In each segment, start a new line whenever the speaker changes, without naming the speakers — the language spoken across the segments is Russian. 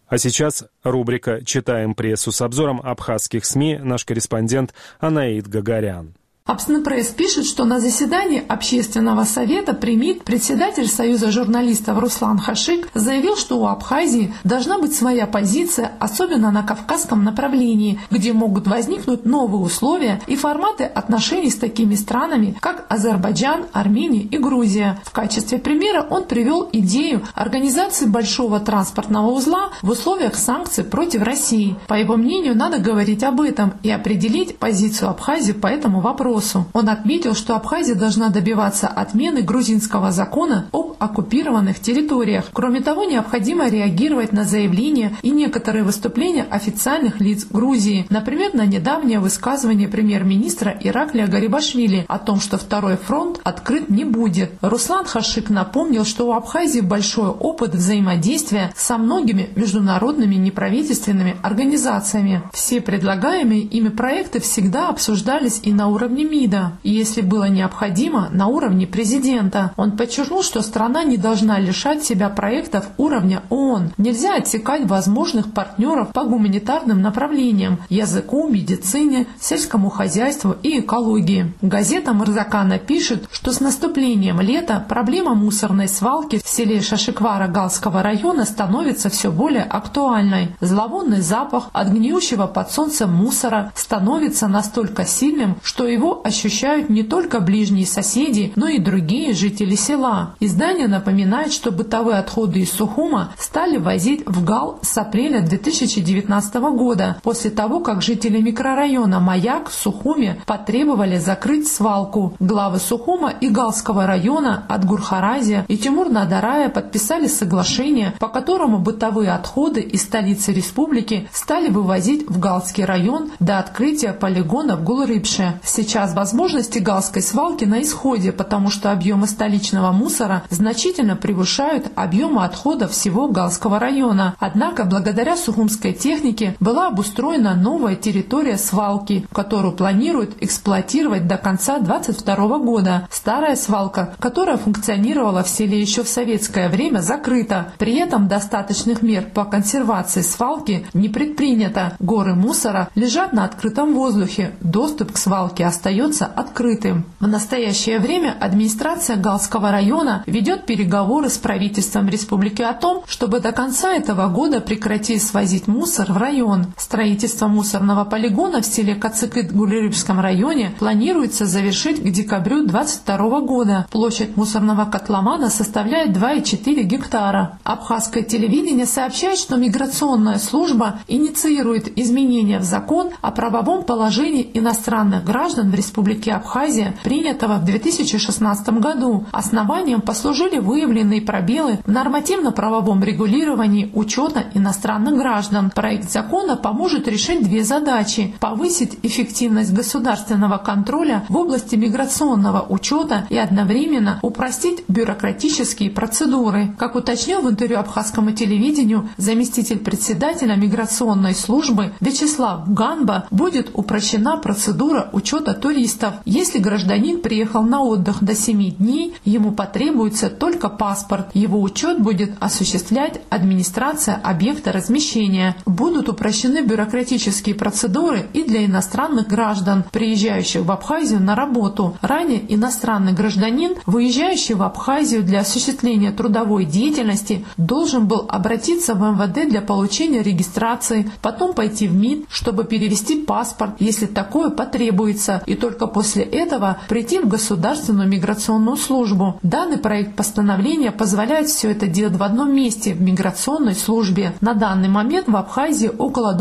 А сейчас рубрика «Читаем прессу» с обзором абхазских СМИ, наш корреспондент Анаид Гагарян.
Абснепресс пишет, что на заседании Общественного совета при МИД председатель Союза журналистов Руслан Хашик заявил, что у Абхазии должна быть своя позиция, особенно на кавказском направлении, где могут возникнуть новые условия и форматы отношений с такими странами, как Азербайджан, Армения и Грузия. В качестве примера он привел идею организации большого транспортного узла в условиях санкций против России. По его мнению, надо говорить об этом и определить позицию Абхазии по этому вопросу. Он отметил, что Абхазия должна добиваться отмены грузинского закона об оккупированных территориях. Кроме того, необходимо реагировать на заявления и некоторые выступления официальных лиц Грузии. Например, на недавнее высказывание премьер-министра Ираклия Гарибашвили о том, что второй фронт открыт не будет. Руслан Хашик напомнил, что у Абхазии большой опыт взаимодействия со многими международными неправительственными организациями. Все предлагаемые ими проекты всегда обсуждались и на уровне МИДа, и если было необходимо, на уровне президента. Он подчеркнул, что страна не должна лишать себя проектов уровня ООН. Нельзя отсекать возможных партнеров по гуманитарным направлениям – языку, медицине, сельскому хозяйству и экологии. Газета Мырзакана пишет, что с наступлением лета проблема мусорной свалки в селе Шашиквара Галского района становится все более актуальной. Зловонный запах от гниющего под солнцем мусора становится настолько сильным, что его ощущают не только ближние соседи, но и другие жители села. Издание напоминает, что бытовые отходы из Сухума стали возить в Гал с апреля 2019 года, после того, как жители микрорайона Маяк в Сухуме потребовали закрыть свалку. Главы Сухума и Галского района Адгурхаразия и Тимур-Надарая подписали соглашение, по которому бытовые отходы из столицы республики стали вывозить в Галский район до открытия полигона в Гулрипше. Сейчас возможности Галской свалки на исходе, потому что объемы столичного мусора значительно превышают объемы отходов всего Галского района. Однако, благодаря сухумской технике была обустроена новая территория свалки, которую планируют эксплуатировать до конца 2022 года. Старая свалка, которая функционировала в селе еще в советское время, закрыта. При этом достаточных мер по консервации свалки не предпринято. Горы мусора лежат на открытом воздухе. Доступ к свалке остается открытым. В настоящее время администрация Галского района ведет переговоры с правительством республики о том, чтобы до конца этого года прекратить свозить мусор в район. Строительство мусорного полигона в селе Кацыкыт в Гулрипском районе планируется завершить к декабрю 2022 года. Площадь мусорного котлована составляет 2,4 гектара. Абхазское телевидение сообщает, что миграционная служба инициирует изменения в закон о правовом положении иностранных граждан в Республике Абхазия, принятого в 2016 году. Основанием послужили выявленные пробелы в нормативно-правовом регулировании учета иностранных граждан. Проект закона поможет решить две задачи: повысить эффективность государственного контроля в области миграционного учета и одновременно упростить бюрократические процедуры. Как уточнил в интервью абхазскому телевидению заместитель председателя миграционной службы Вячеслав Ганба, будет упрощена процедура учета туристов. Если гражданин приехал на отдых до 7 дней, ему потребуется только паспорт. Его учет будет осуществлять администрация объекта размещения. Будут упрощены бюрократические процедуры и для иностранных граждан, приезжающих в Абхазию на работу. Ранее иностранный гражданин, выезжающий в Абхазию для осуществления трудовой деятельности, должен был обратиться в МВД для получения регистрации, потом пойти в МИД, чтобы перевести паспорт, если такое потребуется, и только после этого прийти в Государственную миграционную службу. Данный проект постановления позволяет все это делать в одном месте, в миграционной службе. На данный момент в Абхазии около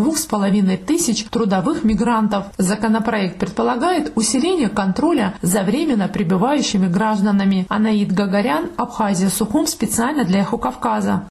2500 трудовых мигрантов. Законопроект предполагает усиление контроля за временно пребывающими гражданами. Анаид Гагарян, Абхазия, Сухум, специально для Эхо Кавказа.